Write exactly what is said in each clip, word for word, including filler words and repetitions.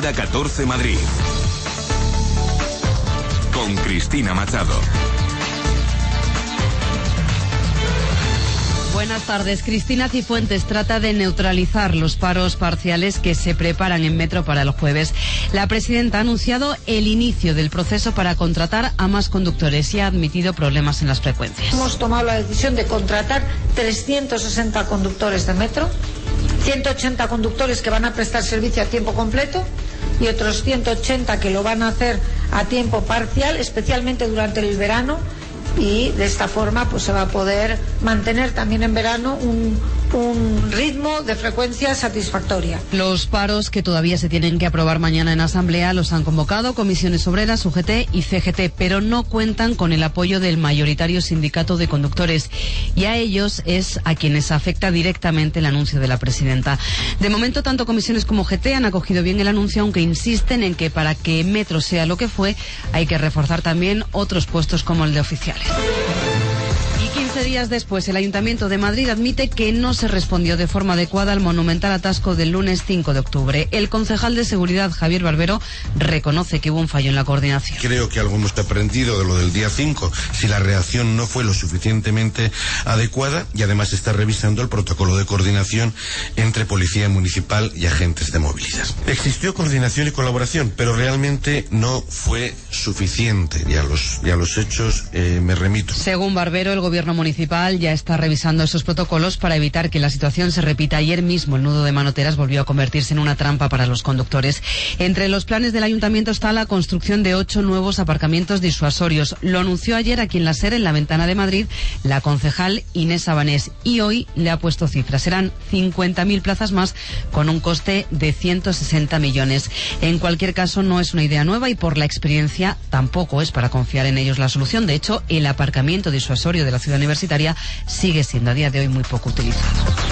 Ruta catorce Madrid. Con Cristina Machado. Buenas tardes. Cristina Cifuentes trata de neutralizar los paros parciales que se preparan en Metro para el jueves. La presidenta ha anunciado el inicio del proceso para contratar a más conductores y ha admitido problemas en las frecuencias. Hemos tomado la decisión de contratar trescientos sesenta conductores de Metro, ciento ochenta conductores que van a prestar servicio a tiempo completo y otros ciento ochenta que lo van a hacer a tiempo parcial, especialmente durante el verano. Y de esta forma pues se va a poder mantener también en verano un, un ritmo de frecuencia satisfactoria. Los paros que todavía se tienen que aprobar mañana en Asamblea los han convocado Comisiones Obreras, U G T y C G T, pero no cuentan con el apoyo del mayoritario sindicato de conductores y a ellos es a quienes afecta directamente el anuncio de la presidenta. De momento, tanto Comisiones como U G T han acogido bien el anuncio, aunque insisten en que para que Metro sea lo que fue hay que reforzar también otros puestos como el de oficiales. Y quince días después, el Ayuntamiento de Madrid admite que no se respondió de forma adecuada al monumental atasco del lunes cinco de octubre. El concejal de Seguridad, Javier Barbero, reconoce que hubo un fallo en la coordinación. Creo que algo hemos aprendido de lo del día cinco, si la reacción no fue lo suficientemente adecuada, y además está revisando el protocolo de coordinación entre Policía Municipal y agentes de movilidad. Existió coordinación y colaboración, pero realmente no fue suficiente, y a los, y a los hechos eh, me remito. Según Barbero, el gobierno municipal ya está revisando esos protocolos para evitar que la situación se repita. Ayer mismo el nudo de Manoteras volvió a convertirse en una trampa para los conductores. Entre los planes del ayuntamiento está la construcción de ocho nuevos aparcamientos disuasorios. Lo anunció ayer aquí en la SER, en la Ventana de Madrid, la concejal Inés Sabanés, y hoy le ha puesto cifras. Serán cincuenta mil plazas más con un coste de ciento sesenta millones. En cualquier caso, no es una idea nueva y por la experiencia tampoco es para confiar en ellos la solución. De hecho, el aparcamiento disuasorio de la ciudad universitaria sigue siendo a día de hoy muy poco utilizado.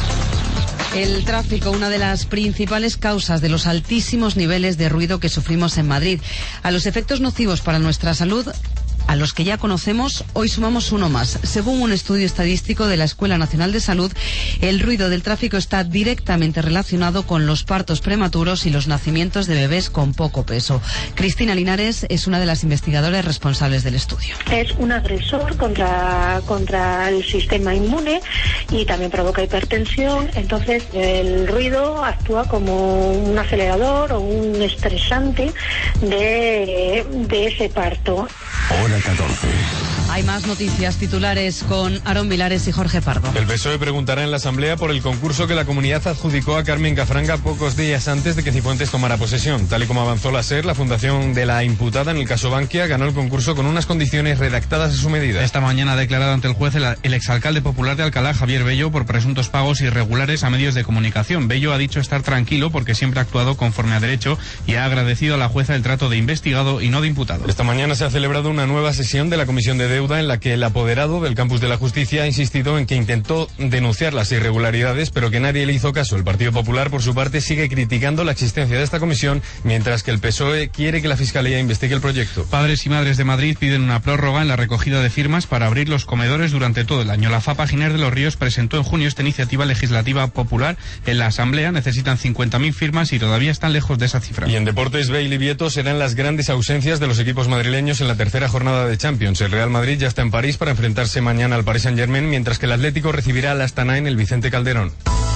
El tráfico, una de las principales causas de los altísimos niveles de ruido que sufrimos en Madrid. A los efectos nocivos para nuestra salud, a los que ya conocemos, hoy sumamos uno más. Según un estudio estadístico de la Escuela Nacional de Salud, el ruido del tráfico está directamente relacionado con los partos prematuros y los nacimientos de bebés con poco peso. Cristina Linares es una de las investigadoras responsables del estudio. Es un agresor contra, contra el sistema inmune y también provoca hipertensión. Entonces, el ruido actúa como un acelerador o un estresante de, de ese parto. Hora catorce. Hay más noticias, titulares con Aarón Vilares y Jorge Pardo. El P S O E preguntará en la Asamblea por el concurso que la comunidad adjudicó a Carmen Cafranga pocos días antes de que Cifuentes tomara posesión. Tal y como avanzó la SER, la fundación de la imputada en el caso Bankia ganó el concurso con unas condiciones redactadas a su medida. Esta mañana ha declarado ante el juez el, el exalcalde popular de Alcalá, Javier Bello, por presuntos pagos irregulares a medios de comunicación. Bello ha dicho estar tranquilo porque siempre ha actuado conforme a derecho y ha agradecido a la jueza el trato de investigado y no de imputado. Esta mañana se ha celebrado una nueva sesión de la Comisión de Deuda en la que el apoderado del Campus de la Justicia ha insistido en que intentó denunciar las irregularidades, pero que nadie le hizo caso. El Partido Popular, por su parte, sigue criticando la existencia de esta comisión, mientras que el P S O E quiere que la Fiscalía investigue el proyecto. Padres y madres de Madrid piden una prórroga en la recogida de firmas para abrir los comedores durante todo el año. La FAPA Giner de los Ríos presentó en junio esta iniciativa legislativa popular en la Asamblea. Necesitan cincuenta mil firmas y todavía están lejos de esa cifra. Y en deportes, Bale y Vieto serán las grandes ausencias de los equipos madrileños en la tercera jornada de Champions. El Real Madrid ya está en París para enfrentarse mañana al Paris Saint-Germain, mientras que el Atlético recibirá al Astana en el Vicente Calderón.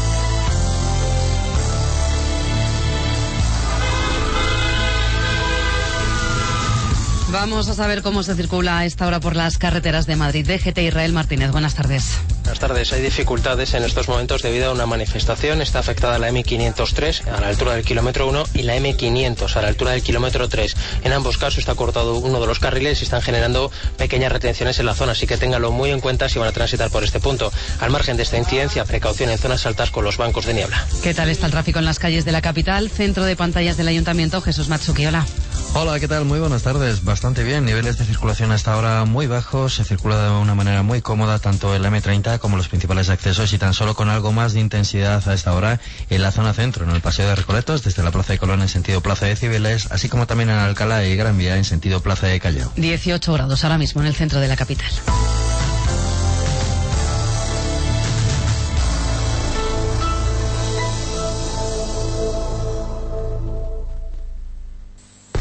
Vamos a saber cómo se circula a esta hora por las carreteras de Madrid. D G T Israel Martínez, buenas tardes. Buenas tardes. Hay dificultades en estos momentos debido a una manifestación. Está afectada la M quinientos tres a la altura del kilómetro uno y la M quinientos a la altura del kilómetro tres. En ambos casos está cortado uno de los carriles y están generando pequeñas retenciones en la zona, así que ténganlo muy en cuenta si van a transitar por este punto. Al margen de esta incidencia, precaución en zonas altas con los bancos de niebla. ¿Qué tal está el tráfico en las calles de la capital? Centro de pantallas del Ayuntamiento, Jesús Matsuki, hola. Hola, ¿qué tal? Muy buenas tardes. Bastante bien. Niveles de circulación hasta ahora muy bajos. Se circula de una manera muy cómoda tanto el M treinta como los principales accesos y tan solo con algo más de intensidad a esta hora en la zona centro, en el Paseo de Recoletos, desde la Plaza de Colón en sentido Plaza de Cibeles, así como también en Alcalá y Gran Vía en sentido Plaza de Callao. dieciocho grados ahora mismo en el centro de la capital.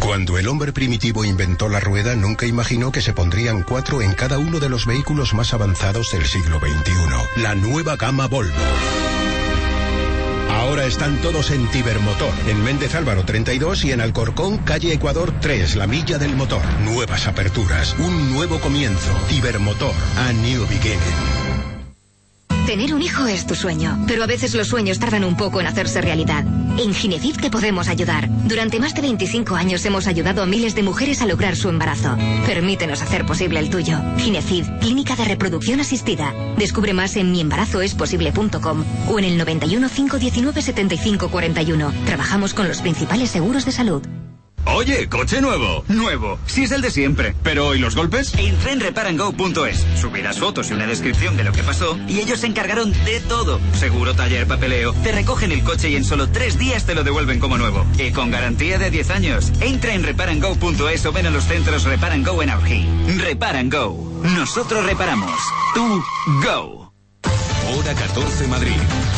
Cuando el hombre primitivo inventó la rueda, nunca imaginó que se pondrían cuatro en cada uno de los vehículos más avanzados del siglo veintiuno. La nueva gama Volvo. Ahora están todos en Tibermotor, en Méndez Álvaro treinta y dos y en Alcorcón, calle Ecuador tres, la milla del motor. Nuevas aperturas, un nuevo comienzo. Tibermotor, a new beginning. Tener un hijo es tu sueño, pero a veces los sueños tardan un poco en hacerse realidad. En Ginecid te podemos ayudar. Durante más de veinticinco años hemos ayudado a miles de mujeres a lograr su embarazo. Permítenos hacer posible el tuyo. Ginecid, clínica de reproducción asistida. Descubre más en mi embarazo es posible punto com o en el noventa y uno, cinco diecinueve, setenta y cinco cuarenta y uno. Trabajamos con los principales seguros de salud. Oye, coche nuevo. Nuevo. Sí es el de siempre. Pero ¿y los golpes? Entra en repar and go punto es. Subirás fotos y una descripción de lo que pasó y ellos se encargaron de todo. Seguro, taller, papeleo. Te recogen el coche y en solo tres días te lo devuelven como nuevo. Y con garantía de diez años. Entra en repar and go punto es o ven a los centros Repar and Go en Aují. Repar and Go. Nosotros reparamos. Tú, go. Hora catorce Madrid.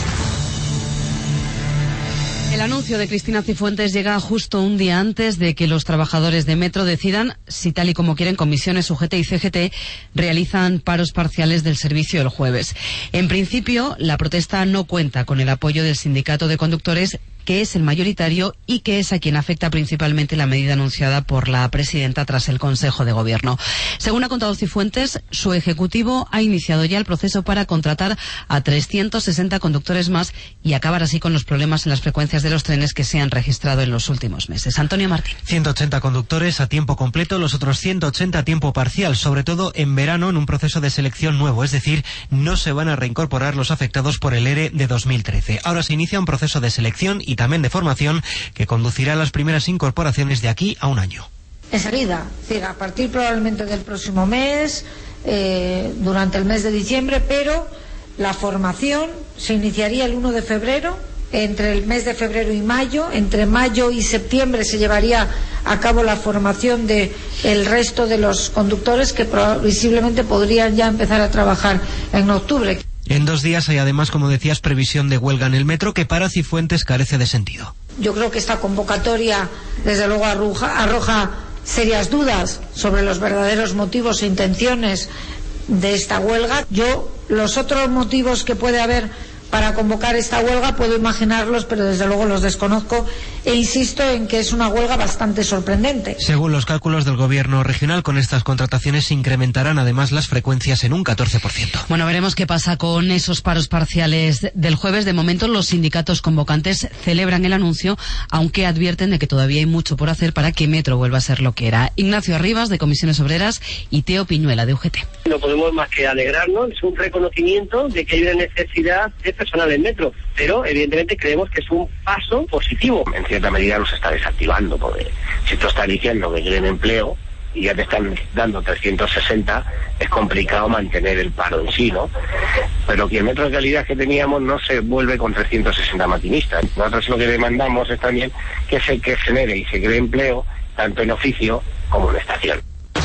El anuncio de Cristina Cifuentes llega justo un día antes de que los trabajadores de Metro decidan si, tal y como quieren comisiones U G T y C G T, realizan paros parciales del servicio el jueves. En principio, la protesta no cuenta con el apoyo del sindicato de conductores, que es el mayoritario y que es a quien afecta principalmente la medida anunciada por la presidenta tras el Consejo de Gobierno. Según ha contado Cifuentes, su ejecutivo ha iniciado ya el proceso para contratar a trescientos sesenta conductores más y acabar así con los problemas en las frecuencias de los trenes que se han registrado en los últimos meses. Antonio Martín. ciento ochenta conductores a tiempo completo, los otros ciento ochenta a tiempo parcial, sobre todo en verano en un proceso de selección nuevo, es decir, no se van a reincorporar los afectados por el ERE de dos mil trece. Ahora se inicia un proceso de selección y también de formación que conducirá a las primeras incorporaciones de aquí a un año. Enseguida, es decir, a partir probablemente del próximo mes, eh, durante el mes de diciembre, pero la formación se iniciaría el uno de febrero, entre el mes de febrero y mayo, entre mayo y septiembre se llevaría a cabo la formación de el resto de los conductores que previsiblemente podrían ya empezar a trabajar en octubre. En dos días hay además, como decías, previsión de huelga en el metro que para Cifuentes carece de sentido. Yo creo que esta convocatoria, desde luego, arroja, arroja serias dudas sobre los verdaderos motivos e intenciones de esta huelga. Yo, los otros motivos que puede haber para convocar esta huelga puedo imaginarlos, pero desde luego los desconozco e insisto en que es una huelga bastante sorprendente. Según los cálculos del gobierno regional, con estas contrataciones se incrementarán además las frecuencias en un catorce por ciento. Bueno, veremos qué pasa con esos paros parciales del jueves. De momento los sindicatos convocantes celebran el anuncio, aunque advierten de que todavía hay mucho por hacer para que Metro vuelva a ser lo que era. Ignacio Arribas, de Comisiones Obreras, y Teo Piñuela, de U G T. No podemos más que alegrarnos, es un reconocimiento de que hay una necesidad de personal en Metro, pero evidentemente creemos que es un paso positivo. En cierta medida los está desactivando, porque si tú estás diciendo que quieren empleo y ya te están dando trescientos sesenta, es complicado mantener el paro en sí, ¿no? Pero que el metro de calidad que teníamos no se vuelve con trescientos sesenta maquinistas. Nosotros lo que demandamos es también que se que genere y se cree empleo tanto en oficio como en estación.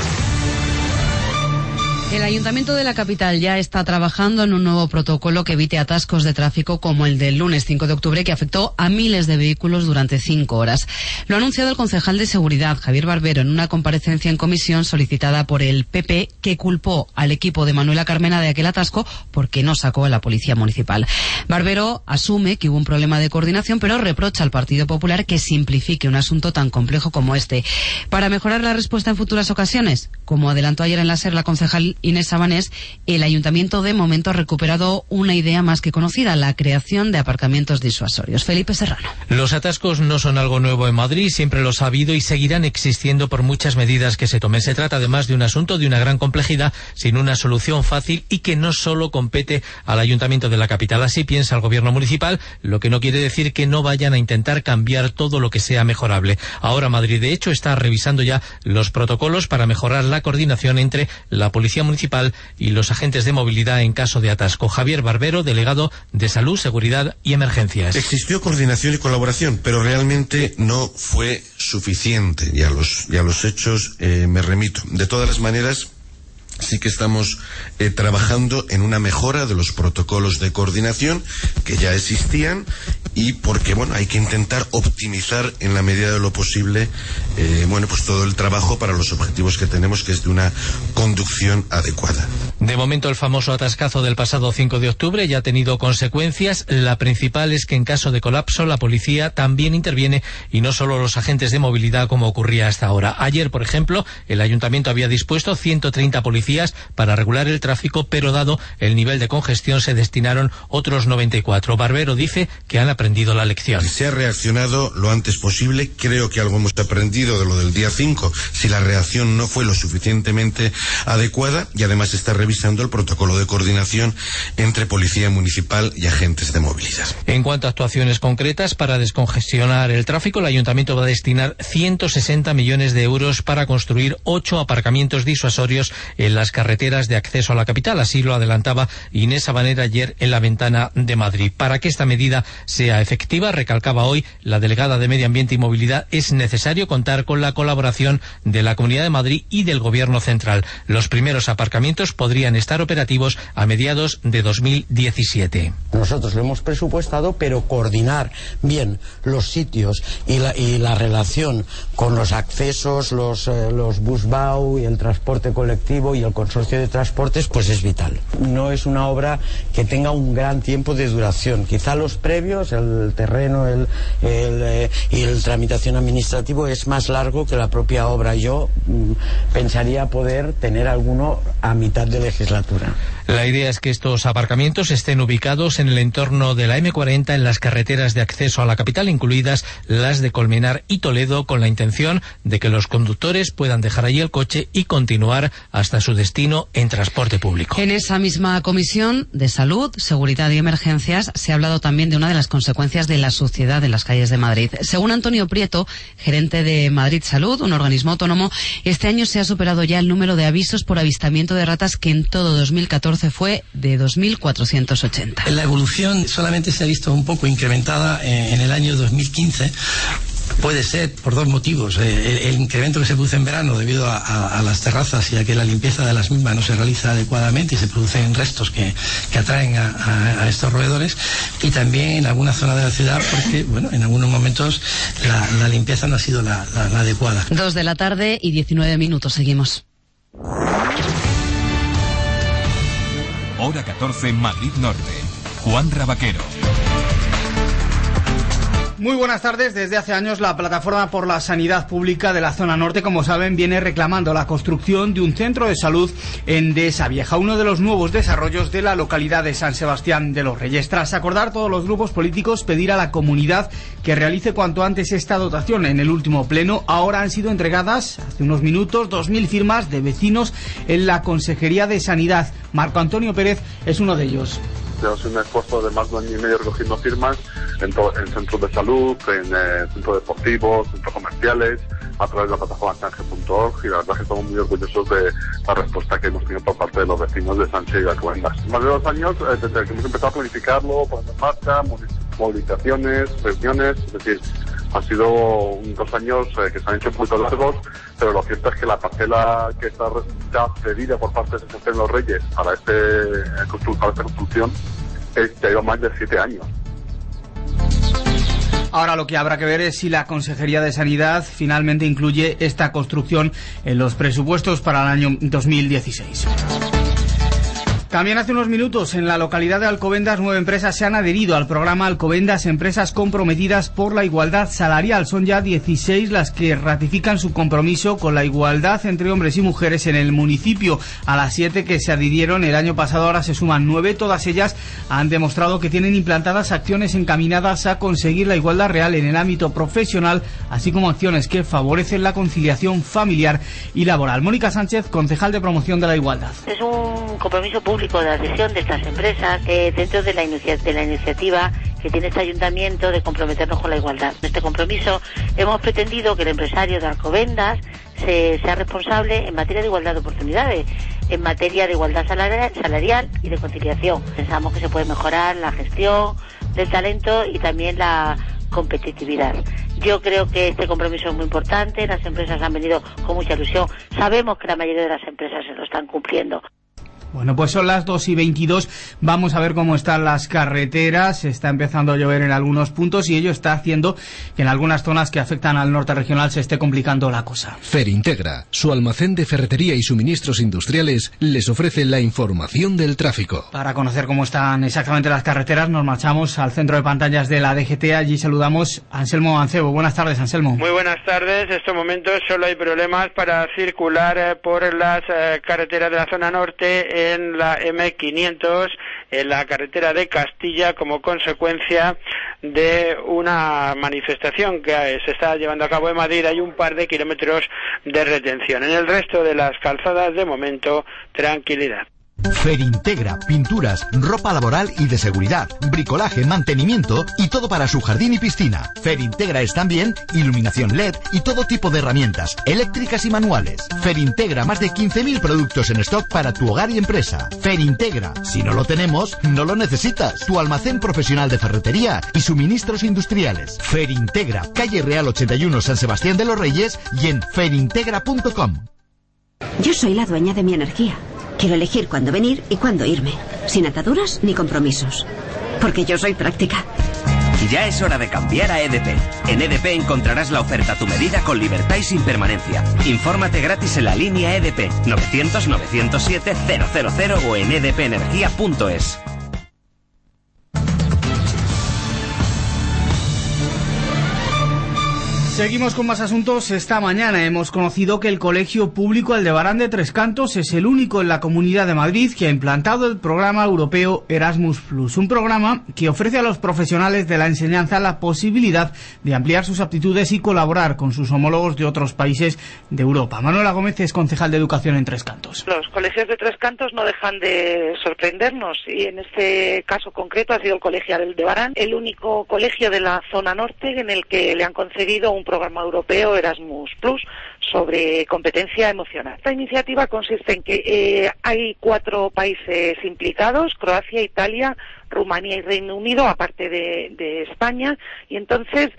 El Ayuntamiento de la capital ya está trabajando en un nuevo protocolo que evite atascos de tráfico como el del lunes cinco de octubre, que afectó a miles de vehículos durante cinco horas. Lo ha anunciado el concejal de Seguridad, Javier Barbero, en una comparecencia en comisión solicitada por el P P, que culpó al equipo de Manuela Carmena de aquel atasco porque no sacó a la Policía Municipal. Barbero asume que hubo un problema de coordinación, pero reprocha al Partido Popular que simplifique un asunto tan complejo como este. Para mejorar la respuesta en futuras ocasiones, como adelantó ayer en la SER la concejal Inés Sabanés, el Ayuntamiento de momento ha recuperado una idea más que conocida, la creación de aparcamientos disuasorios. Felipe Serrano. Los atascos no son algo nuevo en Madrid, siempre los ha habido y seguirán existiendo por muchas medidas que se tomen. Se trata además de un asunto de una gran complejidad, sin una solución fácil y que no solo compete al Ayuntamiento de la capital. Así piensa el Gobierno municipal, lo que no quiere decir que no vayan a intentar cambiar todo lo que sea mejorable. Ahora Madrid, de hecho, está revisando ya los protocolos para mejorar la coordinación entre la Policía Municipal y los agentes de movilidad en caso de atasco. Javier Barbero, delegado de Salud, Seguridad y Emergencias. Existió coordinación y colaboración, pero realmente no fue suficiente. Y a los, y a los hechos eh, me remito. De todas las maneras, sí que estamos eh, trabajando en una mejora de los protocolos de coordinación que ya existían, y porque bueno, hay que intentar optimizar en la medida de lo posible eh, bueno, pues todo el trabajo para los objetivos que tenemos, que es de una conducción adecuada. De momento, el famoso atascazo del pasado cinco de octubre ya ha tenido consecuencias. La principal es que en caso de colapso la policía también interviene, y no solo los agentes de movilidad como ocurría hasta ahora. Ayer, por ejemplo, el ayuntamiento había dispuesto ciento treinta policías para regular el tráfico, pero dado el nivel de congestión se destinaron otros noventa y cuatro. Barbero dice que han aprendido la lección. Se ha reaccionado lo antes posible. Creo que algo hemos aprendido de lo del día cinco, si la reacción no fue lo suficientemente adecuada, y además está revisando el protocolo de coordinación entre policía municipal y agentes de movilidad. En cuanto a actuaciones concretas para descongestionar el tráfico, el ayuntamiento va a destinar ciento sesenta millones de euros para construir ocho aparcamientos disuasorios en las carreteras de acceso a la capital. Así lo adelantaba Inés Sabanera ayer en La Ventana de Madrid. Para que esta medida sea efectiva, recalcaba hoy la delegada de Medio Ambiente y Movilidad, es necesario contar con la colaboración de la Comunidad de Madrid y del Gobierno central. Los primeros aparcamientos podrían estar operativos a mediados de dos mil diecisiete. Nosotros lo hemos presupuestado, pero coordinar bien los sitios y la, y la relación con los accesos, los, eh, los busbau y el transporte colectivo y el consorcio de transportes, pues es vital. No es una obra que tenga un gran tiempo de duración. Quizá los previos, el terreno el, el, eh, y la tramitación administrativa es más largo que la propia obra. Yo mm, pensaría poder tener alguno a mitad de legislatura. La idea es que estos aparcamientos estén ubicados en el entorno de la eme cuarenta, en las carreteras de acceso a la capital, incluidas las de Colmenar y Toledo, con la intención de que los conductores puedan dejar allí el coche y continuar hasta su destino en transporte público. En esa misma comisión de salud, seguridad y emergencias se ha hablado también de una de las consecuencias de la suciedad en las calles de Madrid. Según Antonio Prieto, gerente de Madrid Salud, un organismo autónomo, este año se ha superado ya el número de avisos por avistamiento de ratas, que en todo dos mil catorce fue de dos mil cuatrocientos ochenta. La evolución solamente se ha visto un poco incrementada en el año dos mil quince. Puede ser por dos motivos. Eh, el, el incremento que se produce en verano debido a, a, a las terrazas y a que la limpieza de las mismas no se realiza adecuadamente y se producen restos que, que atraen a, a, a estos roedores, y también en alguna zona de la ciudad porque, bueno, en algunos momentos la, la limpieza no ha sido la, la, la adecuada. Dos de la tarde y diecinueve minutos, seguimos. Hora catorce, Madrid Norte. Juan Rabaquero. Muy buenas tardes. Desde hace años la Plataforma por la Sanidad Pública de la Zona Norte, como saben, viene reclamando la construcción de un centro de salud en Dehesa Vieja, uno de los nuevos desarrollos de la localidad de San Sebastián de los Reyes. Tras acordar todos los grupos políticos pedir a la comunidad que realice cuanto antes esta dotación en el último pleno, ahora han sido entregadas hace unos minutos dos mil firmas de vecinos en la Consejería de Sanidad. Marco Antonio Pérez es uno de ellos. Tenemos un esfuerzo de más de un año y medio recogiendo firmas en, to- en centros de salud, en eh, centros deportivos, centros comerciales, a través de la plataforma canje punto org, y la verdad es que estamos muy orgullosos de la respuesta que hemos tenido por parte de los vecinos de Sánchez y Alcobendas. Más de dos años eh, desde que hemos empezado a planificarlo, poner en marcha, movilizaciones, reuniones, es decir, han sido dos años eh, que se han hecho un poquito largos, pero lo cierto es que la parcela que está ya cedida por parte de San Sebastián de los Reyes para, este, para esta construcción es, ya lleva más de siete años. Ahora lo que habrá que ver es si la Consejería de Sanidad finalmente incluye esta construcción en los presupuestos para el año dos mil dieciséis. También hace unos minutos en la localidad de Alcobendas nueve empresas se han adherido al programa Alcobendas Empresas Comprometidas por la Igualdad Salarial. Son ya dieciséis las que ratifican su compromiso con la igualdad entre hombres y mujeres en el municipio. A las siete que se adhirieron el año pasado ahora se suman nueve. Todas ellas han demostrado que tienen implantadas acciones encaminadas a conseguir la igualdad real en el ámbito profesional, así como acciones que favorecen la conciliación familiar y laboral. Mónica Sánchez, concejal de promoción de la igualdad. Es un compromiso público de adhesión de estas empresas eh, dentro de la, inicia- de la iniciativa que tiene este ayuntamiento de comprometernos con la igualdad. En este compromiso hemos pretendido que el empresario de Alcobendas se, sea responsable en materia de igualdad de oportunidades, en materia de igualdad salarial, salarial y de conciliación. Pensamos que se puede mejorar la gestión del talento y también la competitividad. Yo creo que este compromiso es muy importante, las empresas han venido con mucha ilusión, sabemos que la mayoría de las empresas se lo están cumpliendo. Bueno, pues son las dos y veintidós, vamos a ver cómo están las carreteras, está empezando a llover en algunos puntos y ello está haciendo que en algunas zonas que afectan al norte regional se esté complicando la cosa. Ferintegra, su almacén de ferretería y suministros industriales, les ofrece la información del tráfico. Para conocer cómo están exactamente las carreteras nos marchamos al centro de pantallas de la D G T, allí saludamos a Anselmo Mancebo. Buenas tardes, Anselmo. Muy buenas tardes, en estos momentos solo hay problemas para circular eh, por las eh, carreteras de la zona norte, en la eme quinientos, en la carretera de Castilla, como consecuencia de una manifestación que se está llevando a cabo en Madrid. Hay un par de kilómetros de retención. En el resto de las calzadas, de momento, tranquilidad. Ferintegra, pinturas, ropa laboral y de seguridad, bricolaje, mantenimiento y todo para su jardín y piscina. Ferintegra es también iluminación L E D y todo tipo de herramientas, eléctricas y manuales. Ferintegra, más de quince mil productos en stock para tu hogar y empresa. Ferintegra, si no lo tenemos, no lo necesitas. Tu almacén profesional de ferretería y suministros industriales. Ferintegra, calle Real ochenta y uno, San Sebastián de los Reyes, y en ferintegra punto com. Yo soy la dueña de mi energía. Quiero elegir cuándo venir y cuándo irme, sin ataduras ni compromisos, porque yo soy práctica. Ya es hora de cambiar a E D P. En E D P encontrarás la oferta a tu medida con libertad y sin permanencia. Infórmate gratis en la línea E D P novecientos, novecientos siete, cero cero cero o en e d p energía punto es. Seguimos con más asuntos. Esta mañana hemos conocido que el Colegio Público Aldebarán de Tres Cantos es el único en la Comunidad de Madrid que ha implantado el programa europeo Erasmus plus, un programa que ofrece a los profesionales de la enseñanza la posibilidad de ampliar sus aptitudes y colaborar con sus homólogos de otros países de Europa. Manuela Gómez es concejal de Educación en Tres Cantos. Los colegios de Tres Cantos no dejan de sorprendernos y en este caso concreto ha sido el Colegio Aldebarán, el único colegio de la zona norte en el que le han concedido un programa europeo Erasmus plus sobre competencia emocional. Esta iniciativa consiste en que eh, hay cuatro países implicados: Croacia, Italia, Rumanía y Reino Unido, aparte de, de España, y entonces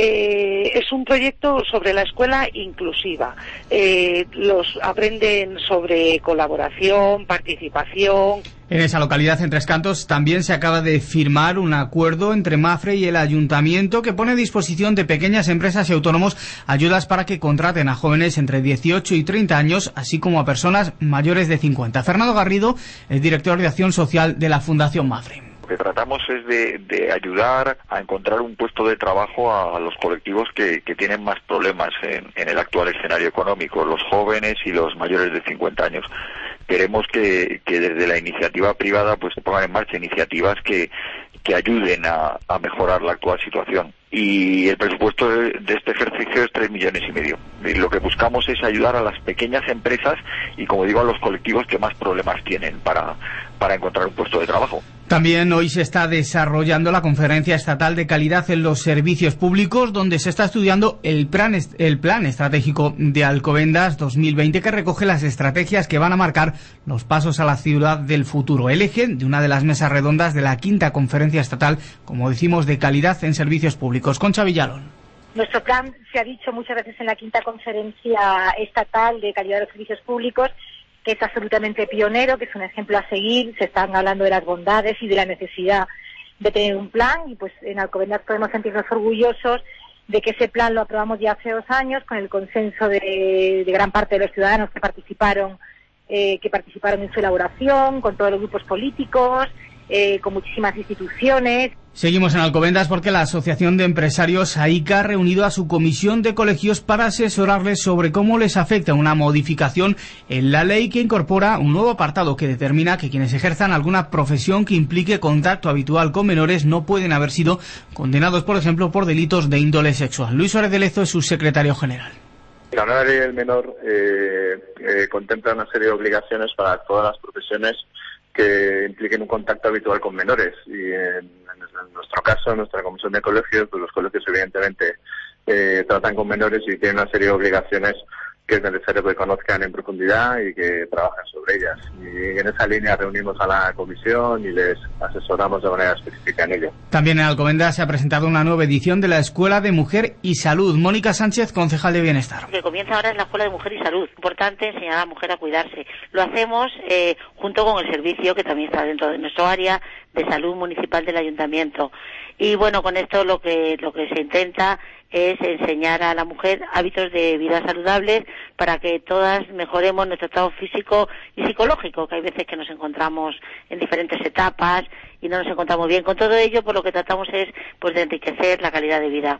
eh, es un proyecto sobre la escuela inclusiva. Eh, los aprenden sobre colaboración, participación. En esa localidad, en Tres Cantos, también se acaba de firmar un acuerdo entre Mafre y el Ayuntamiento que pone a disposición de pequeñas empresas y autónomos ayudas para que contraten a jóvenes entre dieciocho y treinta años, así como a personas mayores de cincuenta. Fernando Garrido es director de Acción Social de la Fundación Mafre. Lo que tratamos es de, de ayudar a encontrar un puesto de trabajo a los colectivos que, que tienen más problemas en, en el actual escenario económico, los jóvenes y los mayores de cincuenta años. Queremos que, que desde la iniciativa privada pues se pongan en marcha iniciativas que, que ayuden a, a mejorar la actual situación. Y el presupuesto de, de este ejercicio es tres millones y medio. Y lo que buscamos es ayudar a las pequeñas empresas y, como digo, a los colectivos que más problemas tienen para, para encontrar un puesto de trabajo. También hoy se está desarrollando la Conferencia Estatal de Calidad en los Servicios Públicos, donde se está estudiando el plan, el plan estratégico de Alcobendas dos mil veinte, que recoge las estrategias que van a marcar los pasos a la ciudad del futuro. El eje de una de las mesas redondas de la quinta Conferencia Estatal, como decimos, de Calidad en Servicios Públicos. Concha Villalón. Nuestro plan, se ha dicho muchas veces en la quinta Conferencia Estatal de Calidad de los Servicios Públicos, que es absolutamente pionero, que es un ejemplo a seguir. Se están hablando de las bondades y de la necesidad de tener un plan, y pues en Alcobendas podemos sentirnos orgullosos de que ese plan lo aprobamos ya hace dos años con el consenso de, de gran parte de los ciudadanos que participaron eh, que participaron en su elaboración, con todos los grupos políticos, eh, con muchísimas instituciones. Seguimos en Alcobendas porque la Asociación de Empresarios AICA ha reunido a su comisión de colegios para asesorarles sobre cómo les afecta una modificación en la ley que incorpora un nuevo apartado que determina que quienes ejerzan alguna profesión que implique contacto habitual con menores no pueden haber sido condenados, por ejemplo, por delitos de índole sexual. Luis Suárez de Lezo es su secretario general. La nueva ley del menor eh, eh, contempla una serie de obligaciones para todas las profesiones que impliquen un contacto habitual con menores, y en, en nuestro caso, en nuestra comisión de colegios, pues los colegios evidentemente eh, tratan con menores y tienen una serie de obligaciones que que es necesario que conozcan en profundidad y que trabajen sobre ellas. Y en esa línea reunimos a la comisión y les asesoramos de manera específica en ello. También en Alcobendas se ha presentado una nueva edición de la Escuela de Mujer y Salud. Mónica Sánchez, concejal de Bienestar. Lo que comienza ahora es la Escuela de Mujer y Salud. Importante enseñar a la mujer a cuidarse. Lo hacemos eh, junto con el servicio que también está dentro de nuestro área de salud municipal del ayuntamiento. Y bueno, con esto lo que lo que se intenta es enseñar a la mujer hábitos de vida saludables para que todas mejoremos nuestro estado físico y psicológico, que hay veces que nos encontramos en diferentes etapas y no nos encontramos bien. Con todo ello, pues lo que tratamos es pues de enriquecer la calidad de vida.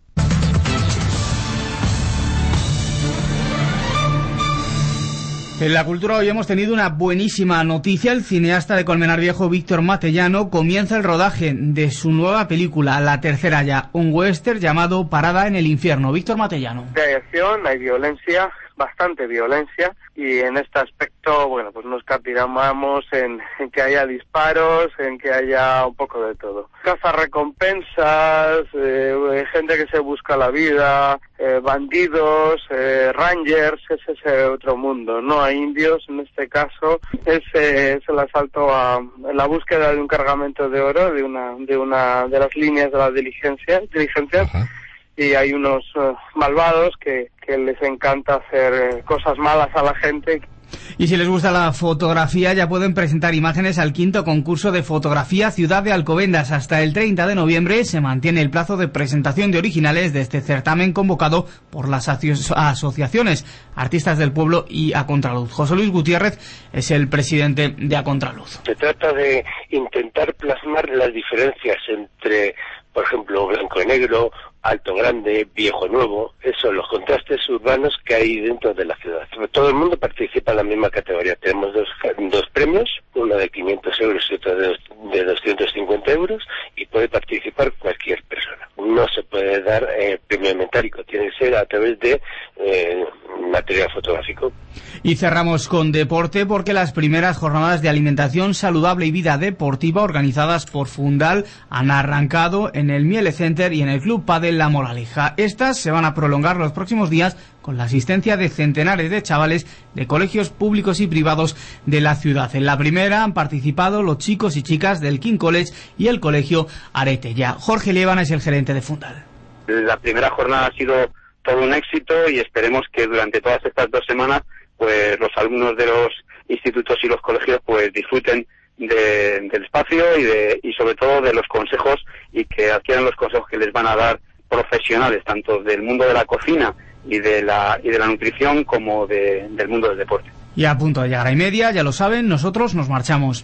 En la cultura hoy hemos tenido una buenísima noticia. El cineasta de Colmenar Viejo, Víctor Matellano, comienza el rodaje de su nueva película, la tercera ya, un western llamado Parada en el infierno. Víctor Matellano. Hay acción, hay violencia, bastante violencia, y en este aspecto, bueno, pues nos capitamos en, en que haya disparos, en que haya un poco de todo. Caza recompensas, eh, gente que se busca la vida, eh, bandidos, eh, rangers, es ese otro mundo, no hay indios en este caso, es, eh, es el asalto a la búsqueda de un cargamento de oro, de una de una de las líneas de la diligencia, diligencias. Ajá. Y hay unos uh, malvados que, que les encanta hacer eh, cosas malas a la gente. Y si les gusta la fotografía, ya pueden presentar imágenes al quinto concurso de fotografía Ciudad de Alcobendas. Hasta el treinta de noviembre se mantiene el plazo de presentación de originales de este certamen convocado por las aso- asociaciones Artistas del Pueblo y A Contraluz. José Luis Gutiérrez es el presidente de A Contraluz. Se trata de intentar plasmar las diferencias entre, por ejemplo, blanco y negro, alto grande, viejo nuevo, eso, los contrastes urbanos que hay dentro de la ciudad. Todo el mundo participa en la misma categoría. Tenemos dos, dos premios, uno de quinientos euros y otro de, de doscientos cincuenta euros, y puede participar cualquier persona. No se puede dar eh, premio metálico, tiene que ser a través de eh, material fotográfico. Y cerramos con deporte, porque las primeras jornadas de alimentación saludable y vida deportiva organizadas por Fundal han arrancado en el Miele Center y en el Club Padel La Moraleja. Estas se van a prolongar los próximos días con la asistencia de centenares de chavales de colegios públicos y privados de la ciudad. En la primera han participado los chicos y chicas del King College y el colegio Aretella. Jorge Liébana es el gerente de Fundal. La primera jornada ha sido todo un éxito y esperemos que durante todas estas dos semanas pues los alumnos de los institutos y los colegios pues disfruten de, del espacio y de y sobre todo de los consejos, y que adquieran los consejos que les van a dar profesionales tanto del mundo de la cocina y de la y de la nutrición como de, del mundo del deporte. Y a punto de llegar a y media, ya lo saben, nosotros nos marchamos.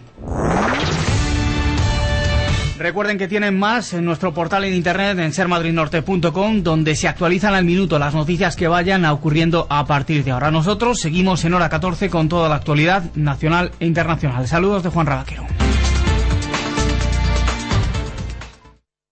Recuerden que tienen más en nuestro portal en internet en ser madrid norte punto com, donde se actualizan al minuto las noticias que vayan ocurriendo a partir de ahora. Nosotros seguimos en hora catorce con toda la actualidad nacional e internacional. Saludos de Juan Rabaquero.